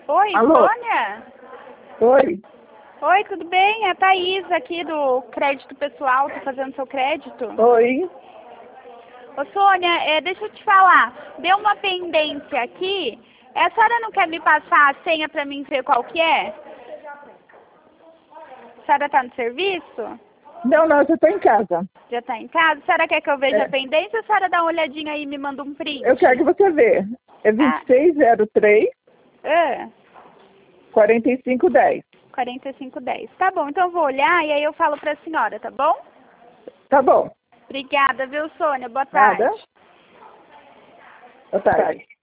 Oi, Alô? Sônia? Oi. Oi, tudo bem? É a Thaís aqui do Crédito Pessoal, tô fazendo seu crédito. Oi. Ô, Sônia, deixa eu te falar, deu uma pendência aqui, a senhora não quer me passar a senha pra mim ver qual que é? A senhora tá no serviço? Não, eu já estou em casa. Já tá em casa? A senhora quer que eu veja É. a pendência ou a senhora dá uma olhadinha aí e me manda um print? Eu quero que você veja. É 2603 Ah, 4510. 4510. Tá bom, então eu vou olhar e aí eu falo pra senhora, tá bom? Tá bom. Obrigada, viu, Sônia? Boa Nada. tarde. Boa tarde.